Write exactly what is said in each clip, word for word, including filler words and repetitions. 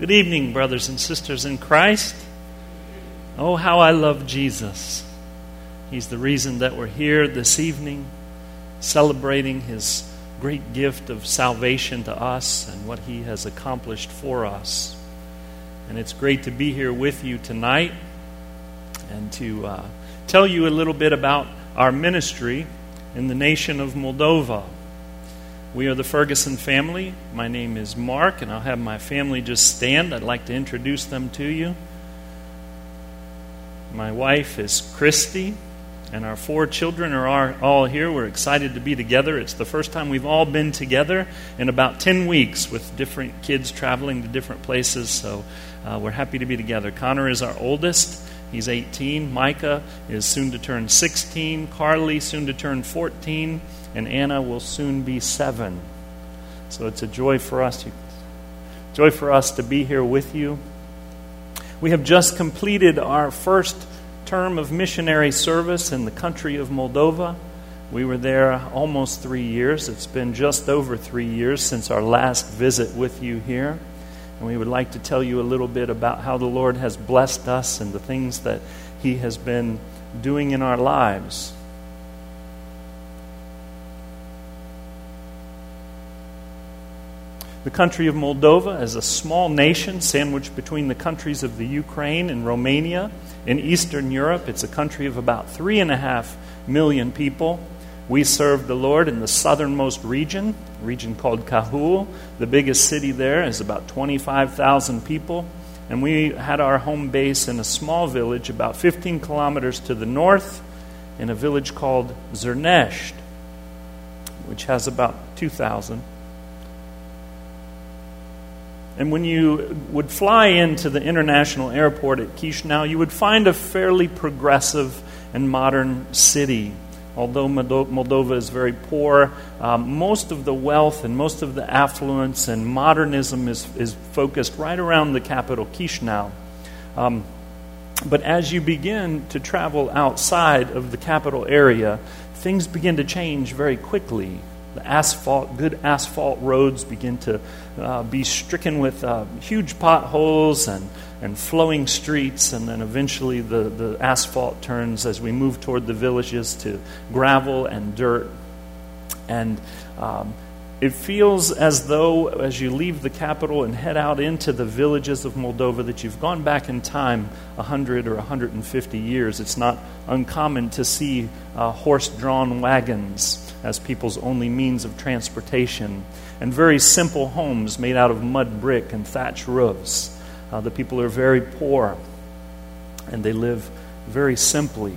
Good evening, brothers and sisters in Christ. Oh, how I love Jesus. He's the reason that we're here this evening, celebrating His great gift of salvation to us and what He has accomplished for us. And it's great to be here with you tonight and to uh, tell you a little bit about our ministry in the nation of Moldova. We are the Ferguson family. My name is Mark, and I'll have my family just stand. I'd like to introduce them to you. My wife is Christy, and our four children are all here. We're excited to be together. It's the first time we've all been together in about ten weeks with different kids traveling to different places, so uh, we're happy to be together. Connor is our oldest. He's eighteen. Micah is soon to turn sixteen. Carly soon to turn fourteen. And Anna will soon be seven. So it's a joy for us, joy for us to be here with you. We have just completed our first term of missionary service in the country of Moldova. We were there almost three years. It's been just over three years since our last visit with you here. And we would like to tell you a little bit about how the Lord has blessed us and the things that He has been doing in our lives. The country of Moldova is a small nation sandwiched between the countries of the Ukraine and Romania. In Eastern Europe, it's a country of about three and a half million people. We serve the Lord in the southernmost region, a region called Cahul. The biggest city there is about twenty-five thousand people. And we had our home base in a small village about fifteen kilometers to the north in a village called Zernesht, which has about two thousand. And when you would fly into the international airport at Chisinau, you would find a fairly progressive and modern city. Although Moldova is very poor, um, most of the wealth and most of the affluence and modernism is, is focused right around the capital, Chisinau. Um, but as you begin to travel outside of the capital area, things begin to change very quickly. The asphalt, good asphalt roads begin to uh, be stricken with uh, huge potholes and, and flowing streets, and then eventually the, the asphalt turns as we move toward the villages to gravel and dirt. And um, it feels as though as you leave the capital and head out into the villages of Moldova that you've gone back in time one hundred or one hundred fifty years. It's not uncommon to see uh, horse-drawn wagons as people's only means of transportation, and very simple homes made out of mud brick and thatch roofs. Uh, the people are very poor, and they live very simply.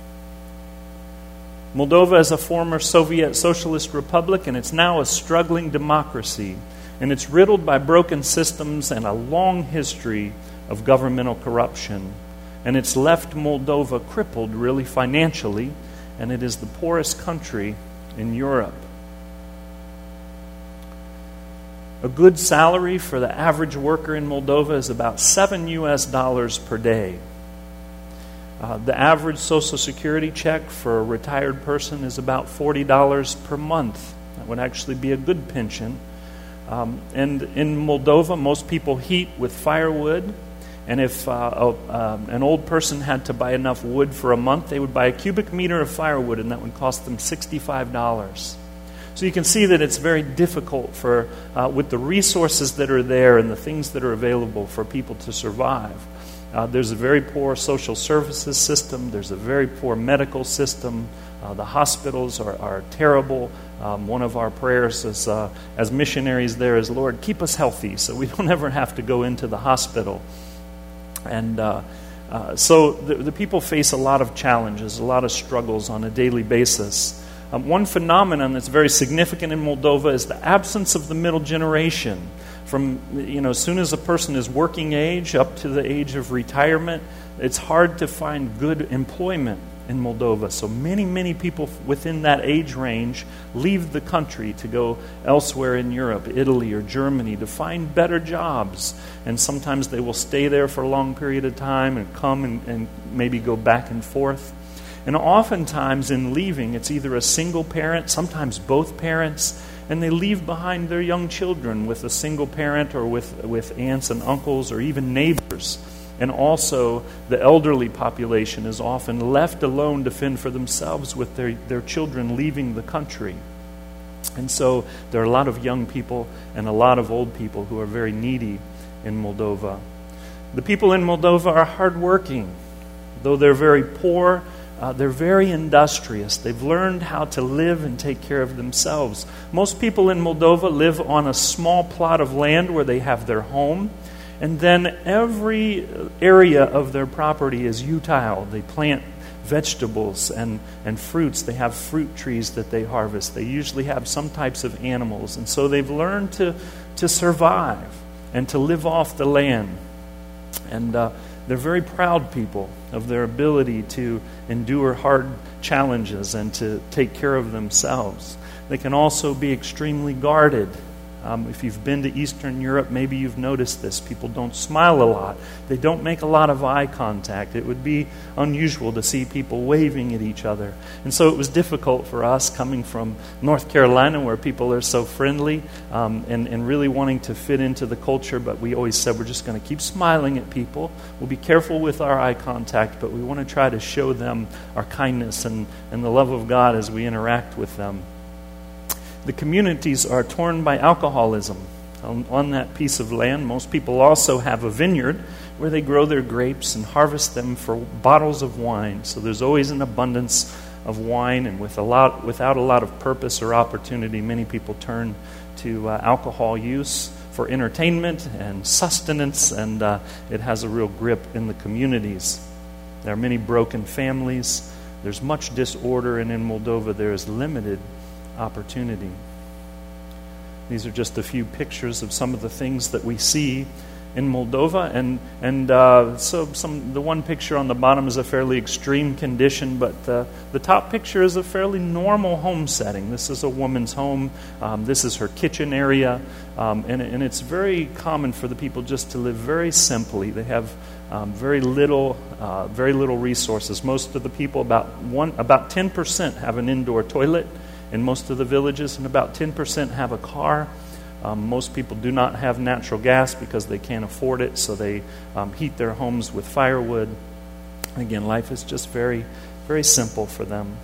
Moldova is a former Soviet socialist republic, and it's now a struggling democracy, and it's riddled by broken systems and a long history of governmental corruption. And it's left Moldova crippled really financially, and it is the poorest country in Europe. A good salary for the average worker in Moldova is about seven U S dollars per day. Uh, the average Social Security check for a retired person is about forty dollars per month. That would actually be a good pension. Um, and in Moldova, most people heat with firewood. And if uh, a, um, an old person had to buy enough wood for a month, they would buy a cubic meter of firewood, and that would cost them sixty-five dollars. So you can see that it's very difficult for, uh, with the resources that are there and the things that are available for people to survive. Uh, there's a very poor social services system. There's a very poor medical system. Uh, the hospitals are, are terrible. Um, one of our prayers is, uh, as missionaries there is, Lord, keep us healthy so we don't ever have to go into the hospital. And uh, uh, so the, the people face a lot of challenges, a lot of struggles on a daily basis. Um, one phenomenon that's very significant in Moldova is the absence of the middle generation. From, you know, as soon as a person is working age up to the age of retirement, it's hard to find good employment in Moldova. So many, many people within that age range leave the country to go elsewhere in Europe, Italy or Germany, to find better jobs. And sometimes they will stay there for a long period of time and come and, and maybe go back and forth. And oftentimes in leaving, it's either a single parent, sometimes both parents, and they leave behind their young children with a single parent or with, with aunts and uncles or even neighbors. And also, the elderly population is often left alone to fend for themselves with their, their children leaving the country. And so there are a lot of young people and a lot of old people who are very needy in Moldova. The people in Moldova are hardworking. Though they're very poor, uh, they're very industrious. They've learned how to live and take care of themselves. Most people in Moldova live on a small plot of land where they have their home. And then every area of their property is utile. They plant vegetables and, and fruits. They have fruit trees that they harvest. They usually have some types of animals. And so they've learned to, to survive and to live off the land. And uh, they're very proud people of their ability to endure hard challenges and to take care of themselves. They can also be extremely guarded. Um, if you've been to Eastern Europe, maybe you've noticed this. People don't smile a lot. They don't make a lot of eye contact. It would be unusual to see people waving at each other. And so it was difficult for us coming from North Carolina, where people are so friendly um, and, and really wanting to fit into the culture. But we always said we're just going to keep smiling at people. We'll be careful with our eye contact, but we want to try to show them our kindness and, and the love of God as we interact with them. The communities are torn by alcoholism. On, on that piece of land, most people also have a vineyard where they grow their grapes and harvest them for bottles of wine. So there's always an abundance of wine, and with a lot, without a lot of purpose or opportunity, many people turn to uh, alcohol use for entertainment and sustenance, and uh, it has a real grip in the communities. There are many broken families. There's much disorder, and in Moldova there is limited opportunity. These are just a few pictures of some of the things that we see in Moldova, and and uh, so some. The one picture on the bottom is a fairly extreme condition, but uh, the top picture is a fairly normal home setting. This is a woman's home. Um, this is her kitchen area, um, and and it's very common for the people just to live very simply. They have um, very little, uh, very little resources. Most of the people, about one, about ten percent, have an indoor toilet in most of the villages, and about ten percent have a car. Um, most people do not have natural gas because they can't afford it, so they um, heat their homes with firewood. Again, life is just very, very simple for them.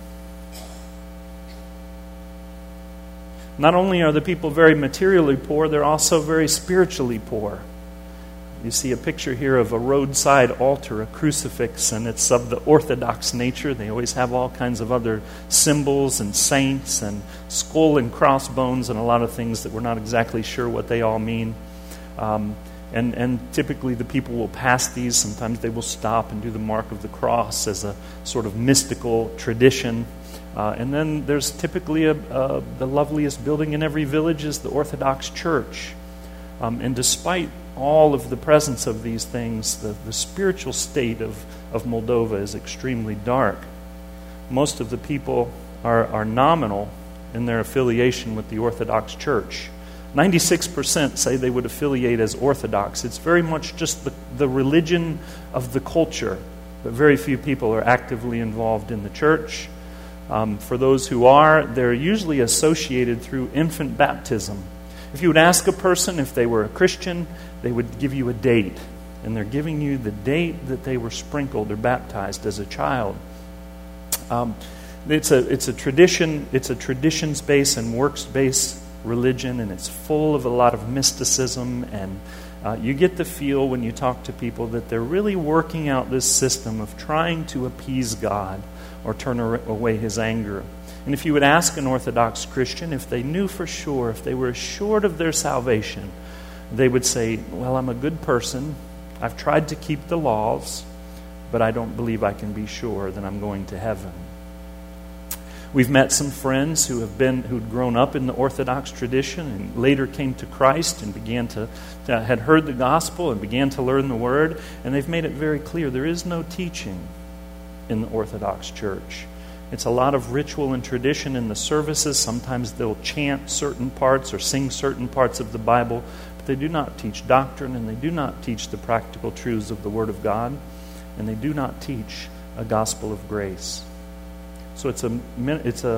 Not only are the people very materially poor, they're also very spiritually poor. You see a picture here of a roadside altar, a crucifix, and it's of the Orthodox nature. They always have all kinds of other symbols and saints and skull and crossbones and a lot of things that we're not exactly sure what they all mean. Um, and, and typically the people will pass these. Sometimes they will stop and do the mark of the cross as a sort of mystical tradition. Uh, and then there's typically a, a, the loveliest building in every village is the Orthodox Church. Um, and despite all of the presence of these things, the, the spiritual state of, of Moldova is extremely dark. Most of the people are, are nominal in their affiliation with the Orthodox Church. ninety-six percent say they would affiliate as Orthodox. It's very much just the, the religion of the culture, but very few people are actively involved in the church. Um, for those who are, they're usually associated through infant baptism. If you would ask a person if they were a Christian, they would give you a date. And they're giving you the date that they were sprinkled or baptized as a child. Um, it's a it's a tradition. It's a traditions-based and works-based religion, and it's full of a lot of mysticism. And uh, you get the feel when you talk to people that they're really working out this system of trying to appease God or turn away His anger. And if you would ask an Orthodox Christian if they knew for sure, if they were assured of their salvation, they would say, well, I'm a good person. I've tried to keep the laws, but I don't believe I can be sure that I'm going to heaven. We've met some friends who have been who'd grown up in the Orthodox tradition and later came to Christ and began to, to had heard the gospel and began to learn the Word, and they've made it very clear there is no teaching in the Orthodox Church. It's a lot of ritual and tradition in the services. Sometimes they'll chant certain parts or sing certain parts of the Bible, but they do not teach doctrine, and they do not teach the practical truths of the Word of God, and they do not teach a gospel of grace. So it's a it's a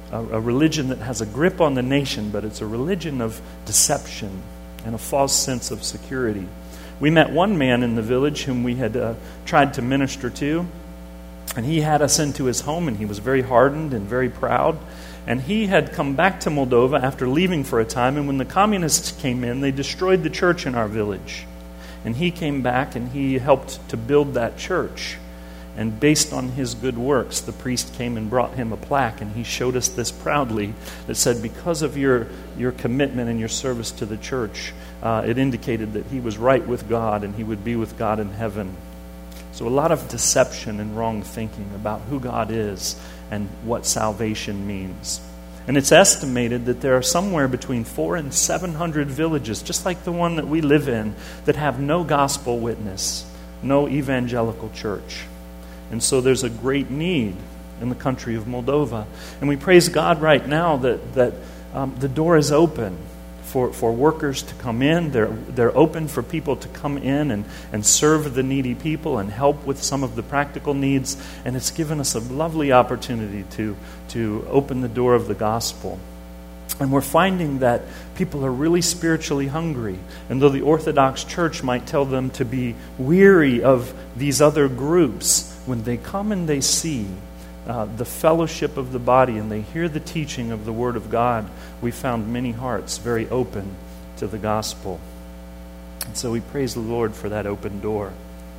a, a religion that has a grip on the nation, but it's a religion of deception and a false sense of security. We met one man in the village whom we had uh, tried to minister to, and he had us into his home, and he was very hardened and very proud. And he had come back to Moldova after leaving for a time, and when the communists came in, they destroyed the church in our village. And he came back and he helped to build that church. And based on his good works, the priest came and brought him a plaque, and he showed us this proudly that said, because of your, your commitment and your service to the church, uh, it indicated that he was right with God and he would be with God in heaven. So a lot of deception and wrong thinking about who God is and what salvation means. And it's estimated that there are somewhere between four and seven hundred villages, just like the one that we live in, that have no gospel witness, no evangelical church. And so there's a great need in the country of Moldova. And we praise God right now that, that um, the door is open for, for workers to come in. They're, they're open for people to come in and, and serve the needy people and help with some of the practical needs. And it's given us a lovely opportunity to, to open the door of the gospel. And we're finding that people are really spiritually hungry. And though the Orthodox Church might tell them to be weary of these other groups, when they come and they see uh, the fellowship of the body and they hear the teaching of the Word of God, we found many hearts very open to the gospel. And so we praise the Lord for that open door.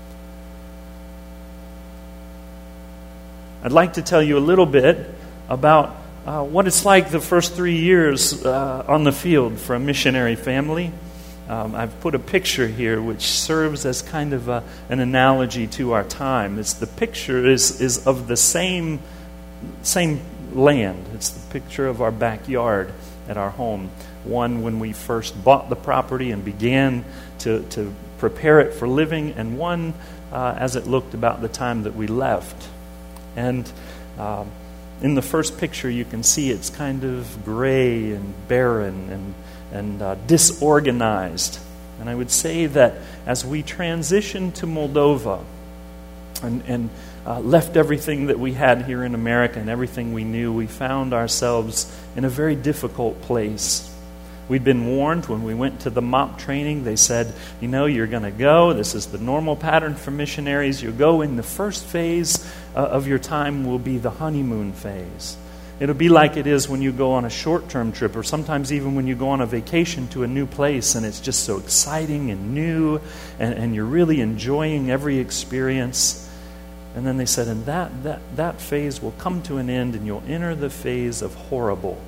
I'd like to tell you a little bit about uh, what it's like the first three years uh, on the field for a missionary family. Um, I've put a picture here which serves as kind of a, an analogy to our time. It's the picture is, is of the same, same land. It's the picture of our backyard at our home. One when we first bought the property and began to, to prepare it for living, and one uh, as it looked about the time that we left. And um, in the first picture you can see it's kind of gray and barren and and uh, disorganized. And I would say that as we transitioned to Moldova and, and uh, left everything that we had here in America and everything we knew, we found ourselves in a very difficult place. We'd been warned when we went to the M O P training. They said, you know, you're going to go. This is the normal pattern for missionaries. You go in the first phase uh, of your time will be the honeymoon phase. It'll be like it is when you go on a short-term trip, or sometimes even when you go on a vacation to a new place and it's just so exciting and new and, and you're really enjoying every experience. And then they said, and that, that, that phase will come to an end and you'll enter the phase of horrible.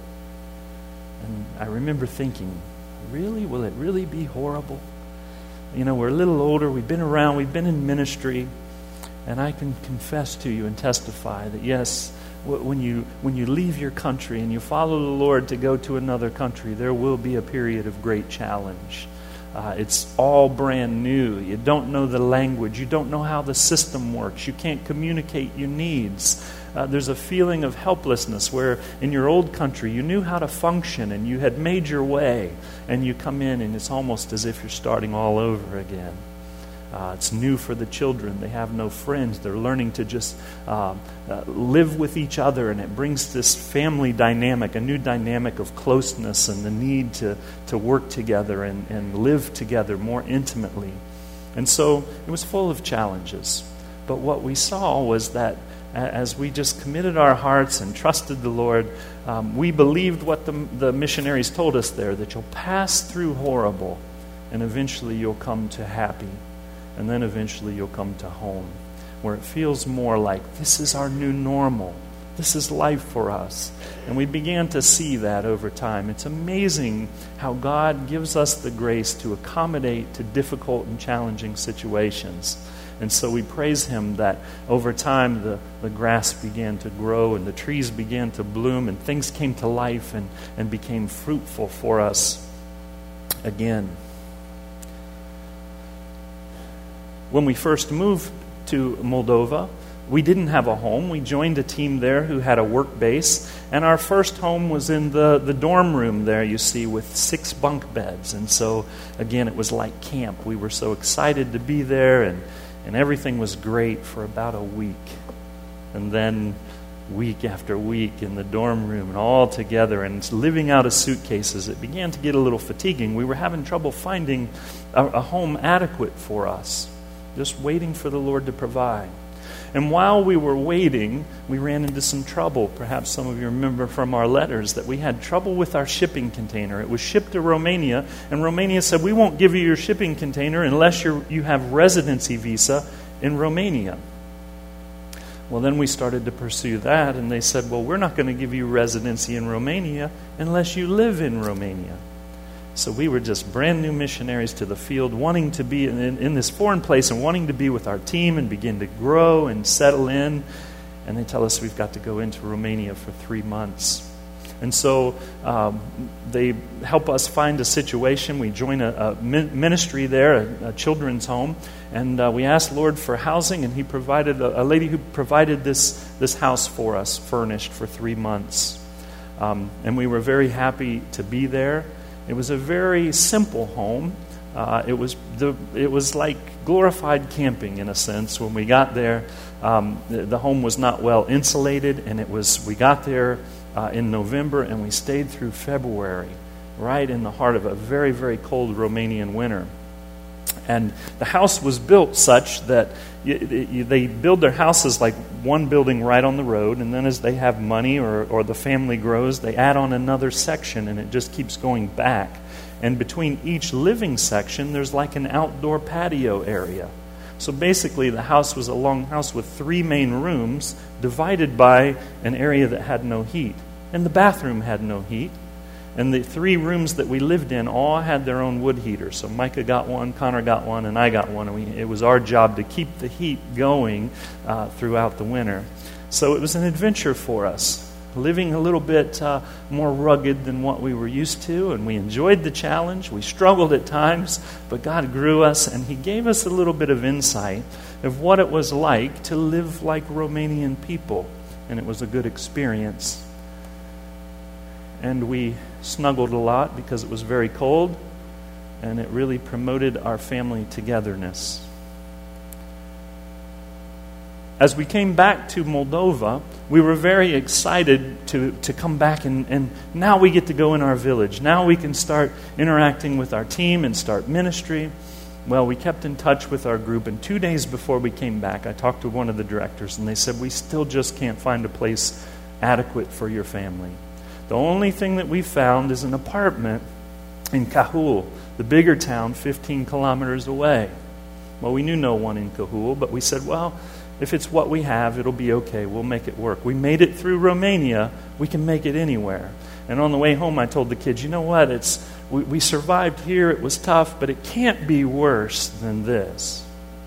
And I remember thinking, really? Will it really be horrible? You know, we're a little older, we've been around, we've been in ministry, and I can confess to you and testify that yes, when you when you leave your country and you follow the Lord to go to another country, there will be a period of great challenge. Uh, it's all brand new. You don't know the language. You don't know how the system works. You can't communicate your needs. Uh, there's a feeling of helplessness where in your old country you knew how to function and you had made your way, and you come in and it's almost as if you're starting all over again. Uh, it's new for the children. They have no friends. They're learning to just uh, uh, live with each other, and it brings this family dynamic, a new dynamic of closeness and the need to, to work together and, and live together more intimately. And so it was full of challenges. But what we saw was that as we just committed our hearts and trusted the Lord, um, we believed what the, the missionaries told us there, that you'll pass through horrible and eventually you'll come to happy. And then eventually you'll come to home, where it feels more like this is our new normal. This is life for us. And we began to see that over time. It's amazing how God gives us the grace to accommodate to difficult and challenging situations. And so we praise Him that over time the, the grass began to grow and the trees began to bloom and things came to life and, and became fruitful for us again. When we first moved to Moldova, we didn't have a home. We joined a team there who had a work base. And our first home was in the, the dorm room there, you see, with six bunk beds. And so, again, it was like camp. We were so excited to be there, and, and everything was great for about a week. And then week after week in the dorm room and all together and living out of suitcases, it began to get a little fatiguing. We were having trouble finding a, a home adequate for us, just waiting for the Lord to provide. And while we were waiting, we ran into some trouble. Perhaps some of you remember from our letters that we had trouble with our shipping container. It was shipped to Romania, and Romania said, we won't give you your shipping container unless you're, you have residency visa in Romania. Well, then we started to pursue that, and they said, well, we're not going to give you residency in Romania unless you live in Romania. So we were just brand new missionaries to the field, wanting to be in, in this foreign place and wanting to be with our team and begin to grow and settle in. And they tell us we've got to go into Romania for three months. And so um, they help us find a situation. We join a, a ministry there, a, a children's home, and uh, we asked Lord for housing, and He provided a, a lady who provided this this house for us, furnished for three months. Um, and we were very happy to be there. It was a very simple home. Uh, it was the it was like glorified camping in a sense. When we got there, um, the, the home was not well insulated, and it was we got there. Uh, in November, and we stayed through February, right in the heart of a very, very cold Romanian winter. And the house was built such that you, you, they build their houses like one building right on the road, and then as they have money or, or the family grows, they add on another section, and it just keeps going back. And between each living section, there's like an outdoor patio area. So basically, the house was a long house with three main rooms divided by an area that had no heat. And the bathroom had no heat. And the three rooms that we lived in all had their own wood heaters. So Micah got one, Connor got one, and I got one. And we, it was our job to keep the heat going uh, throughout the winter. So it was an adventure for us, living a little bit uh, more rugged than what we were used to, and we enjoyed the challenge. We struggled at times, but God grew us, and He gave us a little bit of insight of what it was like to live like Romanian people, and it was a good experience. And we snuggled a lot because it was very cold, and it really promoted our family togetherness. As we came back to Moldova, we were very excited to, to come back, and, and now we get to go in our village. Now we can start interacting with our team and start ministry. Well, we kept in touch with our group, and two days before we came back, I talked to one of the directors, and they said, we still just can't find a place adequate for your family. The only thing that we found is an apartment in Cahul, the bigger town fifteen kilometers away. Well, we knew no one in Cahul, but we said, well, if it's what we have, it'll be okay. We'll make it work. We made it through Romania. We can make it anywhere. And on the way home, I told the kids, you know what? It's we, we survived here. It was tough, but it can't be worse than this.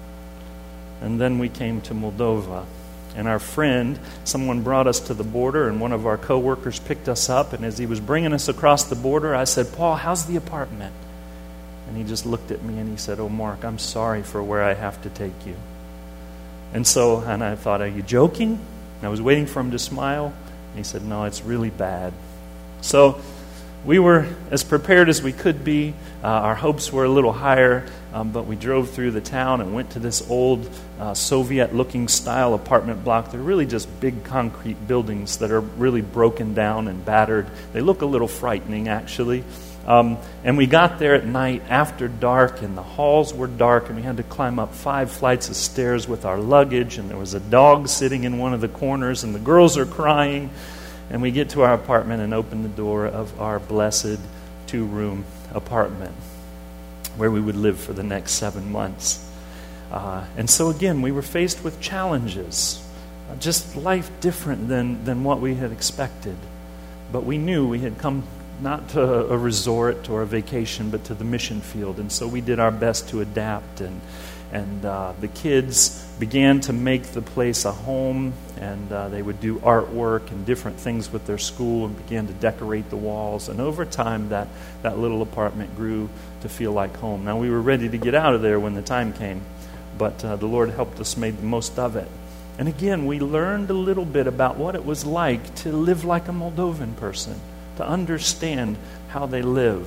And then we came to Moldova. And our friend, someone brought us to the border, and one of our coworkers picked us up. And as he was bringing us across the border, I said, Paul, how's the apartment? And he just looked at me and he said, oh, Mark, I'm sorry for where I have to take you. And so, and I thought, are you joking? And I was waiting for him to smile. And he said, no, it's really bad. So we were as prepared as we could be. Uh, our hopes were a little higher, um, but we drove through the town and went to this old uh, Soviet-looking style apartment block. They're really just big concrete buildings that are really broken down and battered. They look a little frightening, actually. Um, and we got there at night after dark, and the halls were dark, and we had to climb up five flights of stairs with our luggage, and there was a dog sitting in one of the corners, and the girls are crying. And we get to our apartment and open the door of our blessed two-room apartment where we would live for the next seven months. Uh, and so again, we were faced with challenges, uh, just life different than, than what we had expected. But we knew we had come not to a resort or a vacation, but to the mission field. And so we did our best to adapt, and and uh, the kids began to make the place a home, and uh, they would do artwork and different things with their school and began to decorate the walls. And over time, that, that little apartment grew to feel like home. Now, we were ready to get out of there when the time came, but uh, the Lord helped us make the most of it. And again, we learned a little bit about what it was like to live like a Moldovan person, to understand how they live.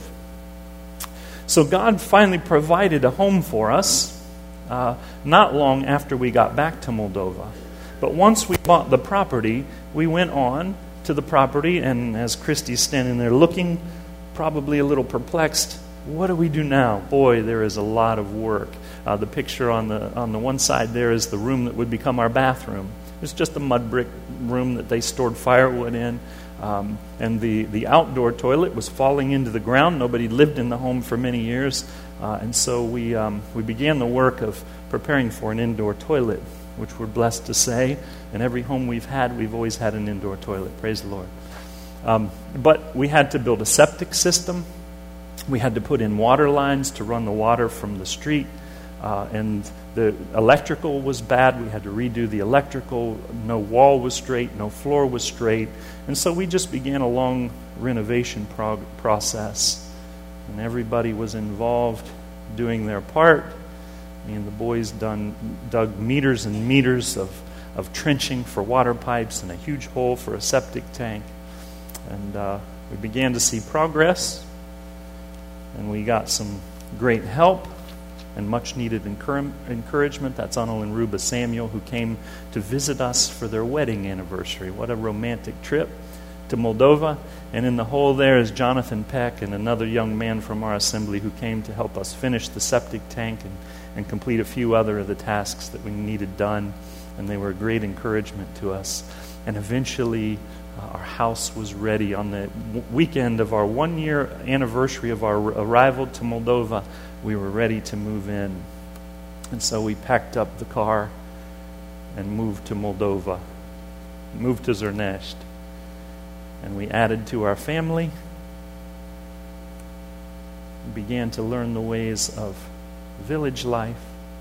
So God finally provided a home for us, uh, not long after we got back to Moldova. But But once we bought the property, we went on to the property, and as Christy's standing there looking, probably a little perplexed, what do we do now? Boy, there is a lot of work. Uh, the picture on the on the one side there is the room that would become our bathroom. It's just a mud brick room that they stored firewood in. Um, and the, the outdoor toilet was falling into the ground. Nobody lived in the home for many years. Uh, and so we um, we began the work of preparing for an indoor toilet, which we're blessed to say. In every home we've had, we've always had an indoor toilet. Praise the Lord. Um, but we had to build a septic system. We had to put in water lines to run the water from the street. Uh, and the electrical was bad. We had to redo the electrical. No wall was straight. No floor was straight. And so we just began a long renovation prog- process. And everybody was involved doing their part. Me and the boys done, dug meters and meters of, of trenching for water pipes and a huge hole for a septic tank. And uh, we began to see progress. And we got some great help and much needed encour- encouragement. That's Anil and Ruba Samuel, who came to visit us for their wedding anniversary. What a romantic trip to Moldova. And in the hole there is Jonathan Peck and another young man from our assembly who came to help us finish the septic tank and, and complete a few other of the tasks that we needed done. And they were a great encouragement to us. And eventually uh, our house was ready. On the w- weekend of our one-year anniversary of our arrival to Moldova, we were ready to move in. And so we packed up the car and moved to Moldova, moved to Zrnești. And we added to our family, began to learn the ways of village life.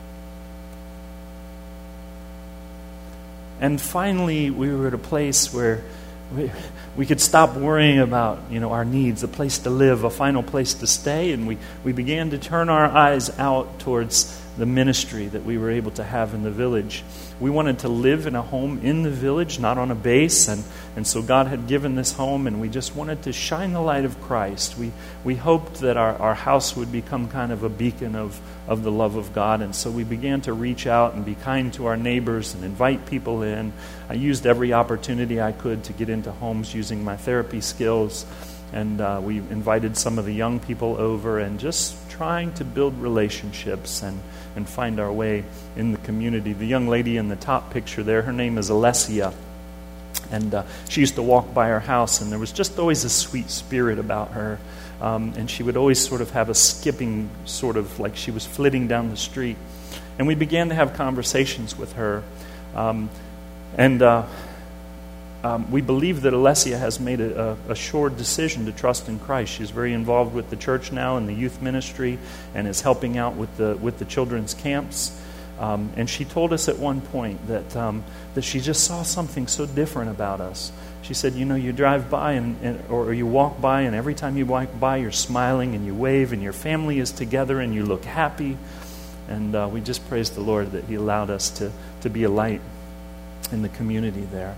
And finally, we were at a place where we, we could stop worrying about, you know, our needs, a place to live, a final place to stay, and we, we began to turn our eyes out towards the ministry that we were able to have in the village. We wanted to live in a home in the village, not on a base, and, and so God had given this home, and we just wanted to shine the light of Christ. We we hoped that our, our house would become kind of a beacon of, of the love of God, and so we began to reach out and be kind to our neighbors and invite people in. I used every opportunity I could to get into homes using my therapy skills, and uh, we invited some of the young people over and just trying to build relationships and, and find our way in the community. The young lady in the top picture there, her name is Alessia. And uh, she used to walk by our house, and there was just always a sweet spirit about her. Um, and she would always sort of have a skipping, sort of like she was flitting down the street. And we began to have conversations with her. Um, and uh, um, we believe that Alessia has made a, a, a sure decision to trust in Christ. She's very involved with the church now in the youth ministry and is helping out with the with the children's camps. Um, and she told us at one point that um, that she just saw something so different about us. She said, you know, you drive by and, and or you walk by, and every time you walk by, you're smiling and you wave, and your family is together, and you look happy. And uh, we just praise the Lord that He allowed us to to be a light in the community there.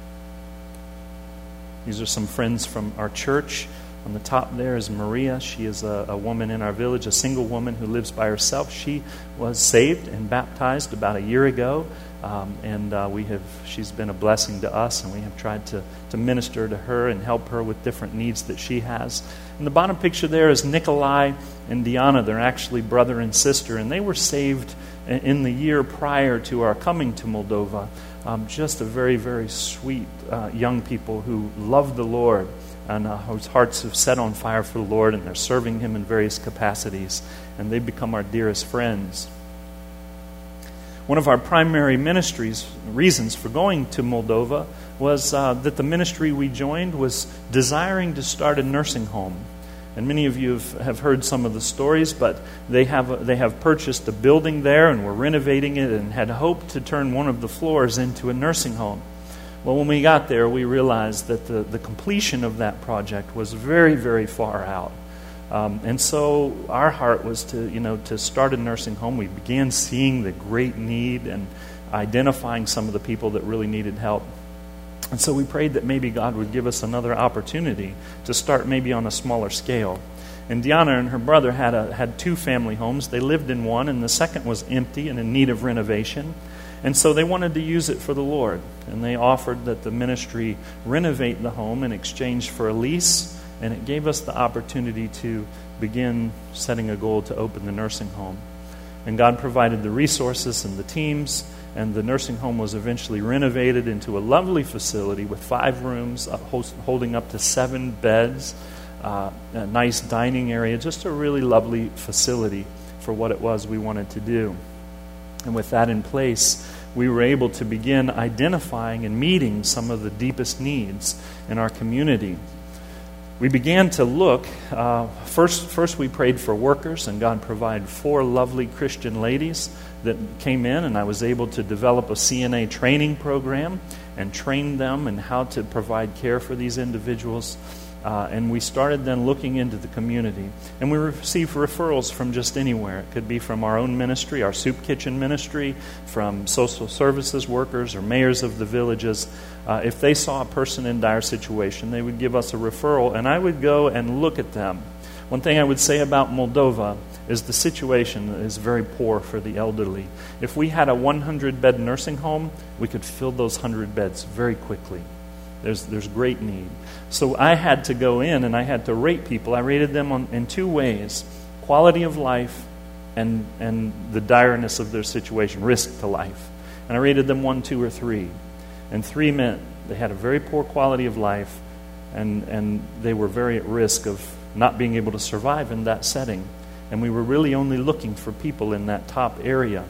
These are some friends from our church. On the top there is Maria. She is a, a woman in our village, a single woman who lives by herself. She was saved and baptized about a year ago, um, and uh, we have. She's been a blessing to us, and we have tried to, to minister to her and help her with different needs that she has. And the bottom picture there is Nikolai and Diana. They're actually brother and sister, and they were saved in the year prior to our coming to Moldova. Um, just a very, very sweet uh, young people who love the Lord and uh, whose hearts have set on fire for the Lord, and they're serving Him in various capacities, and they've become our dearest friends. One of our primary ministries, reasons for going to Moldova, was uh, that the ministry we joined was desiring to start a nursing home. And many of you have, have heard some of the stories, but they have a, they have purchased a building there and were renovating it and had hoped to turn one of the floors into a nursing home. Well, when we got there, we realized that the, the completion of that project was very, very far out. Um, and so our heart was to, you know, to start a nursing home. We began seeing the great need and identifying some of the people that really needed help. And so we prayed that maybe God would give us another opportunity to start maybe on a smaller scale. And Diana and her brother had a, had two family homes. They lived in one, and the second was empty and in need of renovation. And so they wanted to use it for the Lord. And they offered that the ministry renovate the home in exchange for a lease. And it gave us the opportunity to begin setting a goal to open the nursing home. And God provided the resources and the teams. And the nursing home was eventually renovated into a lovely facility with five rooms, uh, host, holding up to seven beds, uh, a nice dining area, just a really lovely facility for what it was we wanted to do. And with that in place, we were able to begin identifying and meeting some of the deepest needs in our community. We began to look, uh, first, first we prayed for workers, and God provided four lovely Christian ladies that came in, and I was able to develop a C N A training program and train them in how to provide care for these individuals. Uh, and we started then looking into the community. And we received referrals from just anywhere. It could be from our own ministry, our soup kitchen ministry, from social services workers or mayors of the villages. Uh, if they saw a person in dire situation, they would give us a referral, and I would go and look at them. One thing I would say about Moldova is the situation is very poor for the elderly. If we had a one hundred bed nursing home, we could fill those one hundred beds very quickly. There's there's great need. So I had to go in and I had to rate people. I rated them on, in two ways: quality of life and and the direness of their situation, risk to life. And I rated them one, two, or three. And three meant they had a very poor quality of life, and and they were very at risk of not being able to survive in that setting. And we were really only looking for people in that top area.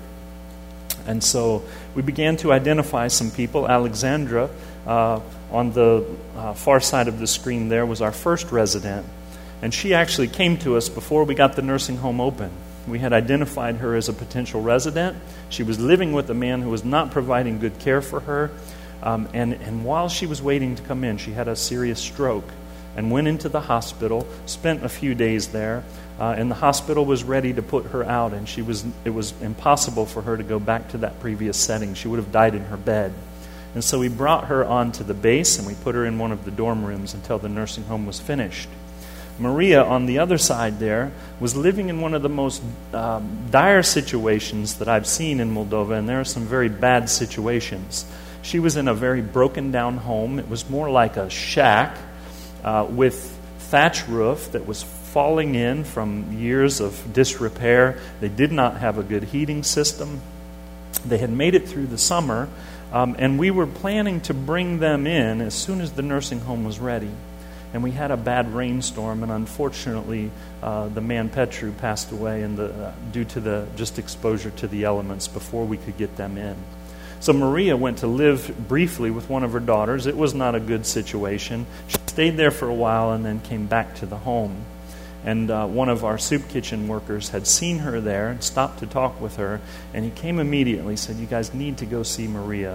And so we began to identify some people. Alexandra, uh, on the uh, far side of the screen there, was our first resident. And she actually came to us before we got the nursing home open. We had identified her as a potential resident. She was living with a man who was not providing good care for her. Um, and, and while she was waiting to come in, she had a serious stroke and went into the hospital, spent a few days there. Uh, and the hospital was ready to put her out, and she was it was impossible for her to go back to that previous setting. She would have died in her bed. And so we brought her onto the base, and we put her in one of the dorm rooms until the nursing home was finished. Maria, on the other side there, was living in one of the most um, dire situations that I've seen in Moldova, and there are some very bad situations. She was in a very broken-down home. It was more like a shack uh, with thatch roof that was falling in from years of disrepair. They did not have a good heating system. They had made it through the summer, um, and we were planning to bring them in as soon as the nursing home was ready. And we had a bad rainstorm, and unfortunately, uh, the man Petru passed away in the, uh, due to the just exposure to the elements before we could get them in. So Maria went to live briefly with one of her daughters. It was not a good situation. She stayed there for a while and then came back to the home. And uh, one of our soup kitchen workers had seen her there and stopped to talk with her. And he came immediately, said, "You guys need to go see Maria.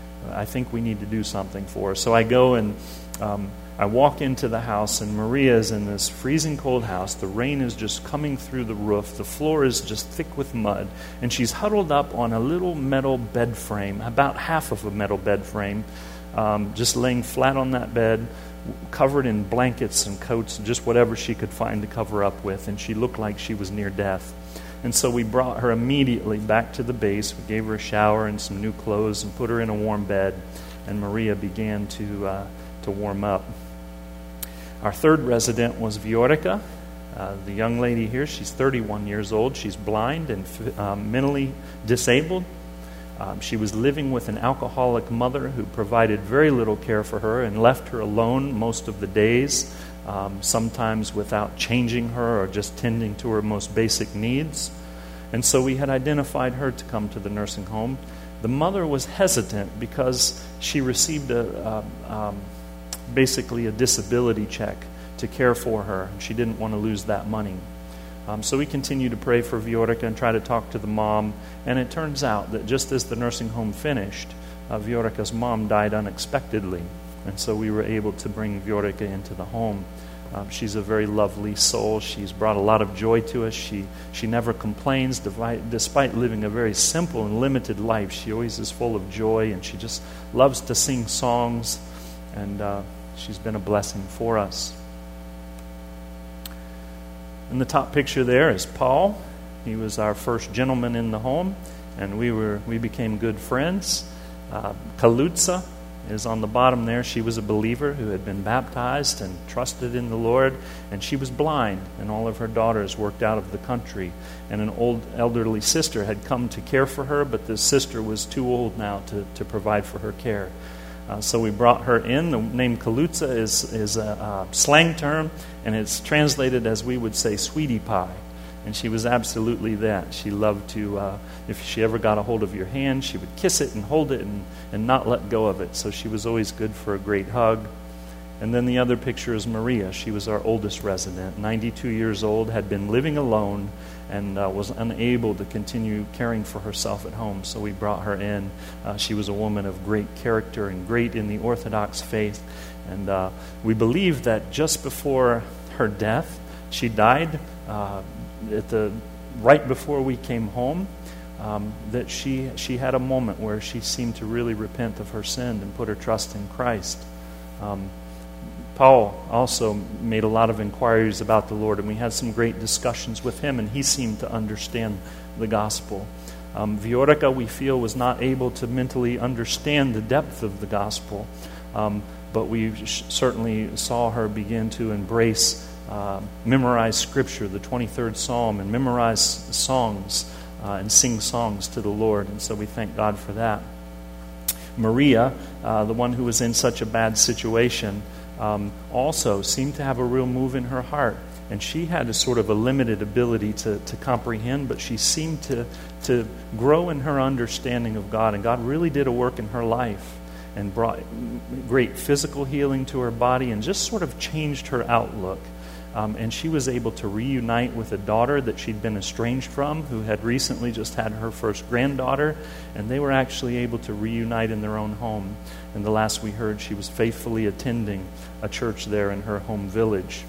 I think we need to do something for her." So I go and um, I walk into the house, and Maria is in this freezing cold house. The rain is just coming through the roof. The floor is just thick with mud. And she's huddled up on a little metal bed frame, about half of a metal bed frame, um, just laying flat on that bed, covered in blankets and coats, just whatever she could find to cover up with. And she looked like she was near death. And so we brought her immediately back to the base. We gave her a shower and some new clothes and put her in a warm bed. And Maria began to uh, to warm up. Our third resident was Viorica, uh, the young lady here. She's thirty-one years old. She's blind and um, mentally disabled. Um, she was living with an alcoholic mother who provided very little care for her and left her alone most of the days, um, sometimes without changing her or just tending to her most basic needs. And so we had identified her to come to the nursing home. The mother was hesitant because she received a, a um, basically a disability check to care for her. She didn't want to lose that money. Um, so we continue to pray for Viorica and try to talk to the mom. And it turns out that just as the nursing home finished, uh, Viorica's mom died unexpectedly. And so we were able to bring Viorica into the home. Um, she's a very lovely soul. She's brought a lot of joy to us. She she never complains. Despite living a very simple and limited life, she always is full of joy, and she just loves to sing songs. And uh, she's been a blessing for us. In the top picture there is Paul. He was our first gentleman in the home. and we were we became good friends. Uh, Kalutza is on the bottom there. She was a believer who had been baptized and trusted in the Lord, and she was blind, and all of her daughters worked out of the country. And an old elderly sister had come to care for her, but the sister was too old now to, to provide for her care. Uh, so we brought her in. The name Kalutza is, is a, a slang term, and it's translated as we would say sweetie pie. And she was absolutely that. She loved to, uh, if she ever got a hold of your hand, she would kiss it and hold it and, and not let go of it. So she was always good for a great hug. And then the other picture is Maria. She was our oldest resident, ninety-two years old, had been living alone, and uh, was unable to continue caring for herself at home. So we brought her in. Uh, she was a woman of great character and great in the Orthodox faith. And uh, we believe that just before her death, she died uh, at the right before we came home, um, that she she had a moment where she seemed to really repent of her sin and put her trust in Christ. Um, Paul also made a lot of inquiries about the Lord, and we had some great discussions with him, and he seemed to understand the gospel. Um, Viorica, we feel, was not able to mentally understand the depth of the gospel, um, but we sh- certainly saw her begin to embrace, uh, memorize Scripture, the twenty-third Psalm, and memorize songs uh, and sing songs to the Lord, and so we thank God for that. Maria, uh, the one who was in such a bad situation, Um, also seemed to have a real move in her heart. And she had a sort of a limited ability to, to comprehend, but she seemed to, to grow in her understanding of God. And God really did a work in her life and brought great physical healing to her body and just sort of changed her outlook. Um, and she was able to reunite with a daughter that she'd been estranged from, who had recently just had her first granddaughter, and they were actually able to reunite in their own home. And the last we heard, she was faithfully attending a church there in her home village.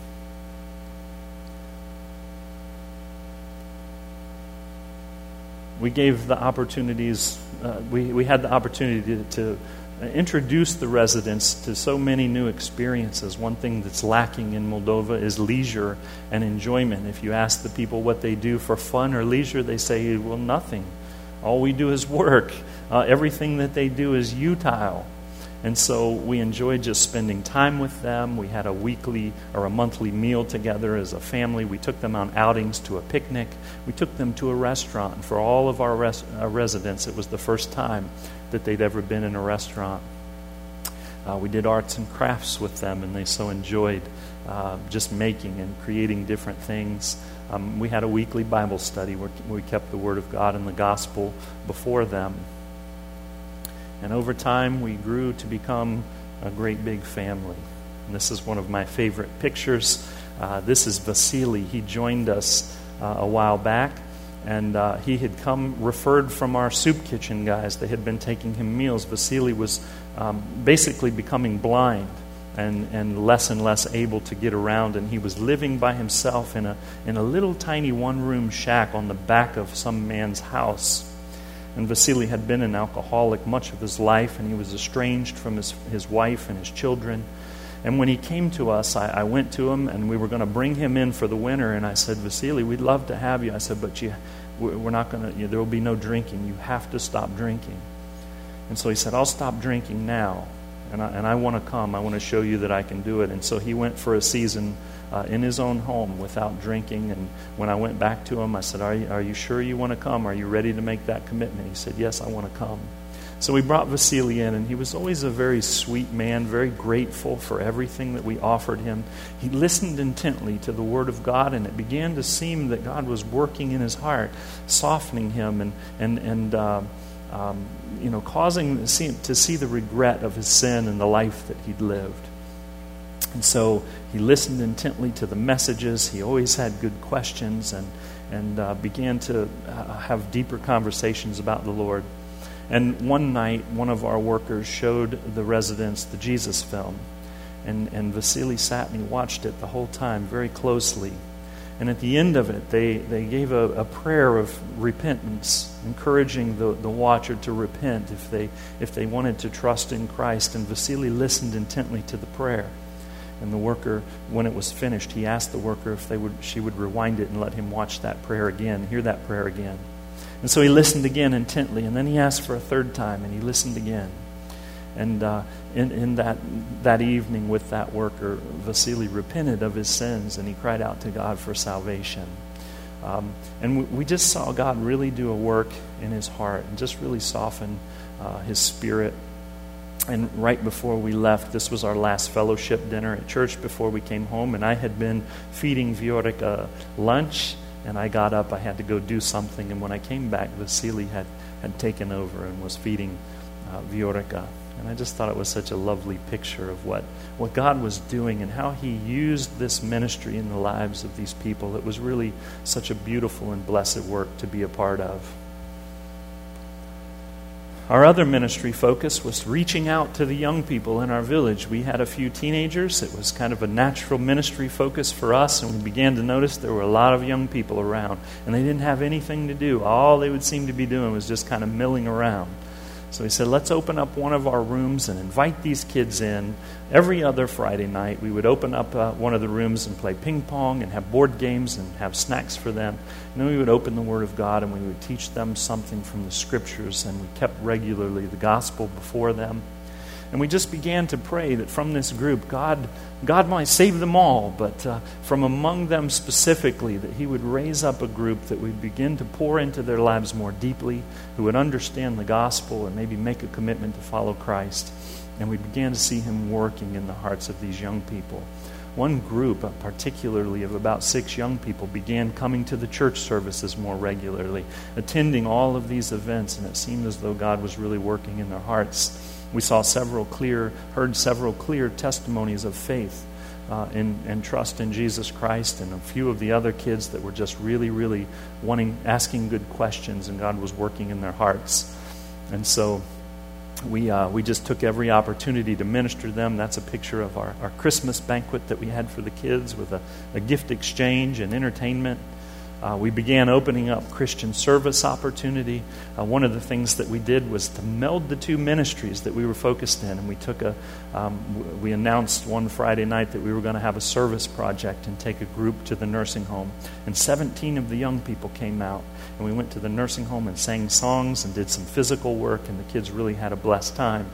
We gave the opportunities, uh, we, we had the opportunity to, to introduce the residents to so many new experiences. One thing that's lacking in Moldova is leisure and enjoyment. If you ask the people what they do for fun or leisure, they say, well, nothing. All we do is work. Uh, everything that they do is utile. And so we enjoyed just spending time with them. We had a weekly or a monthly meal together as a family. We took them on outings to a picnic. We took them to a restaurant. And for all of our res- uh, residents, it was the first time that they'd ever been in a restaurant. Uh, we did arts and crafts with them, and they so enjoyed uh, just making and creating different things. Um, we had a weekly Bible study where we kept the Word of God and the gospel before them. And over time, we grew to become a great big family. And this is one of my favorite pictures. Uh, this is Vasily. He joined us uh, a while back, and uh, he had come referred from our soup kitchen guys. They had been taking him meals. Vasily was um, basically becoming blind and, and less and less able to get around, and he was living by himself in a in a little tiny one-room shack on the back of some man's house. And Vasily had been an alcoholic much of his life, and he was estranged from his, his wife and his children. And when he came to us, I, I went to him, and we were going to bring him in for the winter. And I said, Vasily, we'd love to have you. I said, but you, we're not going to, you know, there will be no drinking. You have to stop drinking. And so he said, I'll stop drinking now. And I, and I want to come. I want to show you that I can do it. And so he went for a season uh, in his own home without drinking. And when I went back to him, I said, are you, are you sure you want to come? Are you ready to make that commitment? He said, yes, I want to come. So we brought Vasily in, and he was always a very sweet man, very grateful for everything that we offered him. He listened intently to the Word of God, and it began to seem that God was working in his heart, softening him and and and uh, um, you know, causing to see, to see the regret of his sin and the life that he'd lived. And so he listened intently to the messages. He always had good questions, and and uh, began to uh, have deeper conversations about the Lord. And one night, one of our workers showed the residents the Jesus film. And, and Vasily sat and he watched it the whole time very closely. And at the end of it, they, they gave a, a prayer of repentance, encouraging the, the watcher to repent if they, if they wanted to trust in Christ. And Vasily listened intently to the prayer. And the worker, when it was finished, he asked the worker if they would, she would rewind it and let him watch that prayer again, hear that prayer again. And so he listened again intently, and then he asked for a third time, and he listened again. And uh, in, in that that evening with that worker, Vasily repented of his sins, and he cried out to God for salvation. Um, and we, we just saw God really do a work in his heart and just really soften uh, his spirit. And right before we left, this was our last fellowship dinner at church before we came home, and I had been feeding Viorica lunch, and I got up, I had to go do something, and when I came back, Vasily had, had taken over and was feeding uh, Viorica. And I just thought it was such a lovely picture of what, what God was doing and how he used this ministry in the lives of these people. It was really such a beautiful and blessed work to be a part of. Our other ministry focus was reaching out to the young people in our village. We had a few teenagers. It was kind of a natural ministry focus for us, and we began to notice there were a lot of young people around, and they didn't have anything to do. All they would seem to be doing was just kind of milling around. So he said, let's open up one of our rooms and invite these kids in. Every other Friday night, we would open up uh, one of the rooms and play ping pong and have board games and have snacks for them. And then we would open the Word of God and we would teach them something from the Scriptures, and we kept regularly the gospel before them. And we just began to pray that from this group, God God might save them all, but uh, from among them specifically, that he would raise up a group that would begin to pour into their lives more deeply, who would understand the gospel and maybe make a commitment to follow Christ. And we began to see him working in the hearts of these young people. One group, uh, particularly of about six young people, began coming to the church services more regularly, attending all of these events, and it seemed as though God was really working in their hearts. We saw several clear, heard several clear testimonies of faith uh, and, and trust in Jesus Christ, and a few of the other kids that were just really, really wanting, asking good questions, and God was working in their hearts. And so we uh, we just took every opportunity to minister to them. That's a picture of our, our Christmas banquet that we had for the kids with a, a gift exchange and entertainment. Uh, we began opening up Christian service opportunity. Uh, one of the things that we did was to meld the two ministries that we were focused in. And we took a, um, w- we announced one Friday night that we were going to have a service project and take a group to the nursing home. And seventeen of the young people came out. And we went to the nursing home and sang songs and did some physical work. And the kids really had a blessed time.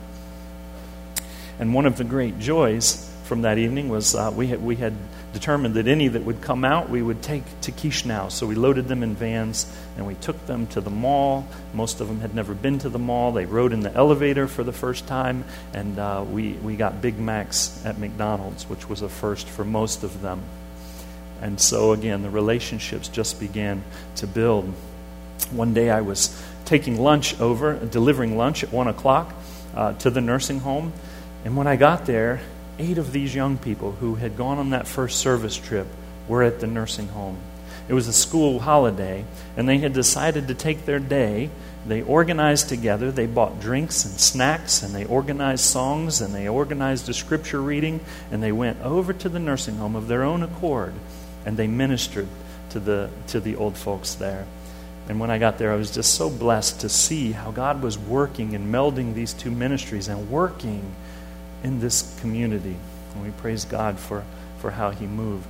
And one of the great joys from that evening was uh, we had, we had determined that any that would come out, we would take to Chisinau. So we loaded them in vans, and we took them to the mall. Most of them had never been to the mall. They rode in the elevator for the first time, and uh, we, we got Big Macs at McDonald's, which was a first for most of them. And so, again, the relationships just began to build. One day I was taking lunch over, delivering lunch at one o'clock uh, to the nursing home, and when I got there, eight of these young people who had gone on that first service trip were at the nursing home. It was a school holiday, and they had decided to take their day. They organized together. They bought drinks and snacks, and they organized songs, and they organized a scripture reading, and they went over to the nursing home of their own accord, and they ministered to the to the old folks there. And when I got there, I was just so blessed to see how God was working and melding these two ministries and working in this community. And we praise God for, for how he moved.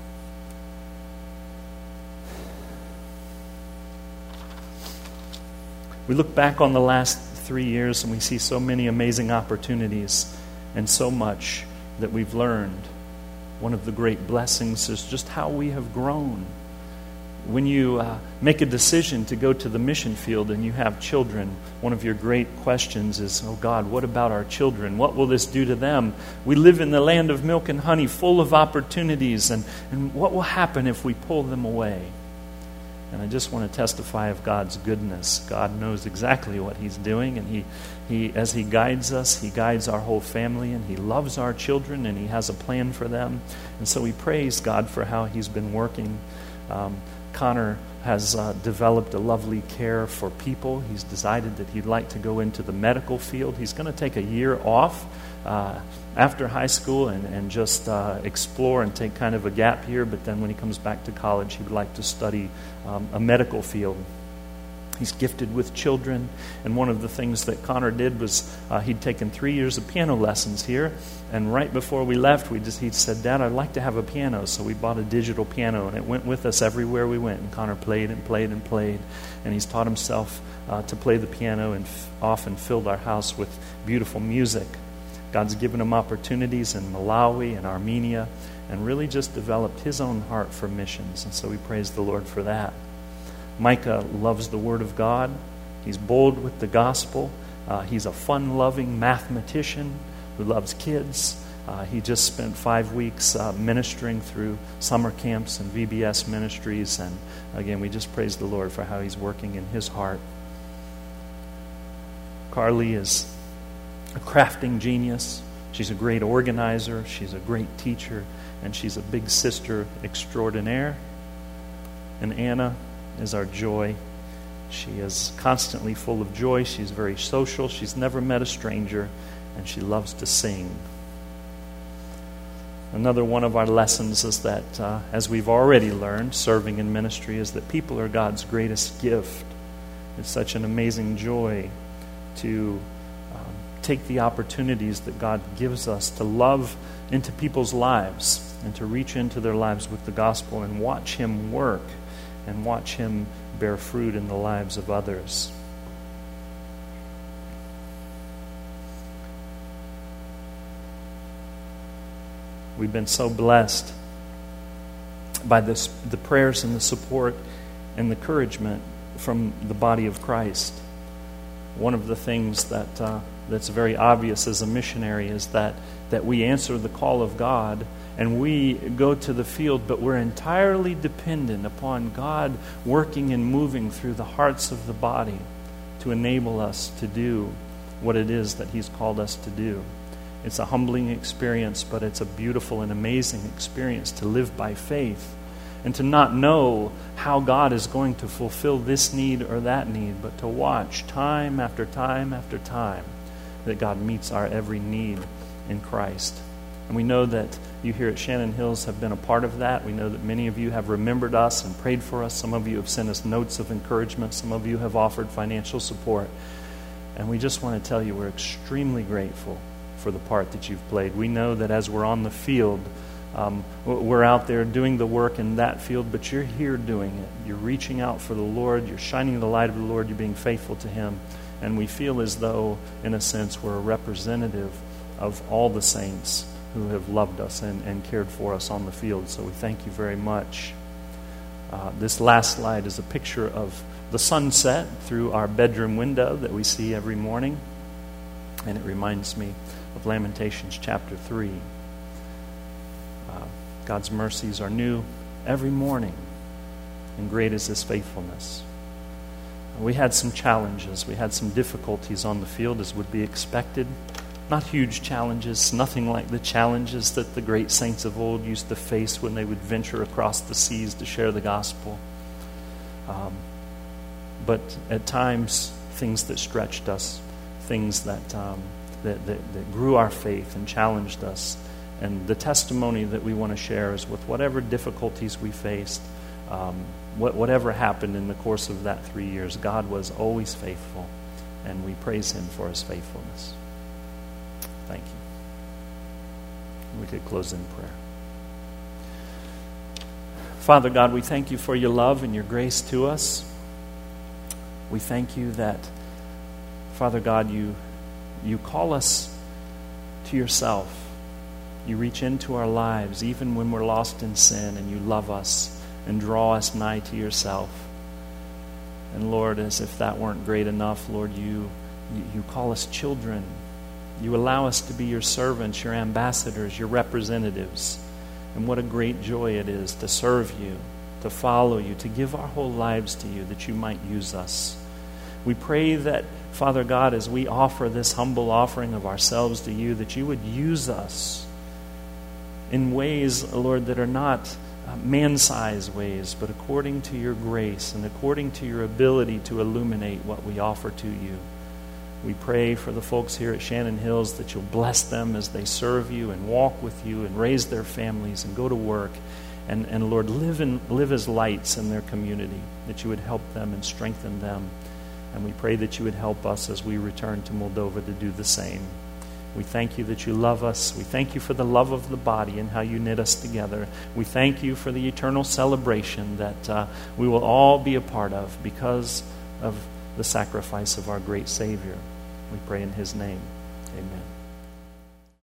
We look back on the last three years and we see so many amazing opportunities and so much that we've learned. One of the great blessings is just how we have grown. When you uh, make a decision to go to the mission field and you have children, one of your great questions is, oh God, what about our children? What will this do to them? We live in the land of milk and honey, full of opportunities, and, and what will happen if we pull them away? And I just want to testify of God's goodness. God knows exactly what he's doing, and he, he, as he guides us, he guides our whole family, and he loves our children, and he has a plan for them. And so we praise God for how he's been working. Um, Connor has uh, developed a lovely care for people. He's decided that he'd like to go into the medical field. He's going to take a year off uh, after high school and, and just uh, explore and take kind of a gap year. But then when he comes back to college, he would like to study um, a medical field. He's gifted with children, and one of the things that Connor did was uh, he'd taken three years of piano lessons here, and right before we left, we just he said, "Dad, I'd like to have a piano," so we bought a digital piano, and it went with us everywhere we went, and Connor played and played and played, and he's taught himself uh, to play the piano and f- often filled our house with beautiful music. God's given him opportunities in Malawi and Armenia, and really just developed his own heart for missions, and so we praise the Lord for that. Micah loves the Word of God. He's bold with the gospel. Uh, he's a fun-loving mathematician who loves kids. Uh, he just spent five weeks uh, ministering through summer camps and V B S ministries. And again, we just praise the Lord for how he's working in his heart. Carly is a crafting genius. She's a great organizer. She's a great teacher. And she's a big sister extraordinaire. And Anna is our joy. She is constantly full of joy. She's very social. She's never met a stranger, and she loves to sing. Another one of our lessons is that, uh, as we've already learned, serving in ministry, is that people are God's greatest gift. It's such an amazing joy to um, take the opportunities that God gives us to love into people's lives and to reach into their lives with the gospel and watch Him work and watch Him bear fruit in the lives of others. We've been so blessed by this, the prayers and the support and the encouragement from the body of Christ. One of the things that uh, that's very obvious as a missionary is that, that we answer the call of God and we go to the field, but we're entirely dependent upon God working and moving through the hearts of the body to enable us to do what it is that He's called us to do. It's a humbling experience, but it's a beautiful and amazing experience to live by faith and to not know how God is going to fulfill this need or that need, but to watch time after time after time that God meets our every need in Christ. And we know that you here at Shannon Hills have been a part of that. We know that many of you have remembered us and prayed for us. Some of you have sent us notes of encouragement. Some of you have offered financial support. And we just want to tell you we're extremely grateful for the part that you've played. We know that as we're on the field, um, we're out there doing the work in that field, but you're here doing it. You're reaching out for the Lord. You're shining the light of the Lord. You're being faithful to Him. And we feel as though, in a sense, we're a representative of all the saints who have loved us and, and cared for us on the field. So we thank you very much. Uh, this last slide is a picture of the sunset through our bedroom window that we see every morning. And it reminds me of Lamentations chapter three. Uh, God's mercies are new every morning, and great is His faithfulness. We had some challenges. We had some difficulties on the field, as would be expected. Not huge challenges, nothing like the challenges that the great saints of old used to face when they would venture across the seas to share the gospel. Um, but at times, things that stretched us, things that, um, that, that that grew our faith and challenged us. And the testimony that we want to share is with whatever difficulties we faced, um, what, whatever happened in the course of that three years, God was always faithful, and we praise Him for His faithfulness. Thank you. We could close in prayer. Father God, we thank you for your love and your grace to us. We thank you that, Father God, you, you call us to yourself. You reach into our lives even when we're lost in sin, and you love us and draw us nigh to yourself. And Lord, as if that weren't great enough, Lord, you, you, you call us children. You allow us to be your servants, your ambassadors, your representatives. And what a great joy it is to serve you, to follow you, to give our whole lives to you, that you might use us. We pray that, Father God, as we offer this humble offering of ourselves to you, that you would use us in ways, Lord, that are not uh, man-sized ways, but according to your grace and according to your ability to illuminate what we offer to you. We pray for the folks here at Shannon Hills that you'll bless them as they serve you and walk with you and raise their families and go to work and, and Lord, live, in, live as lights in their community, that you would help them and strengthen them. And we pray that you would help us as we return to Moldova to do the same. We thank you that you love us. We thank you for the love of the body and how you knit us together. We thank you for the eternal celebration that uh, we will all be a part of because of the sacrifice of our great Savior. We pray in his name. Amen.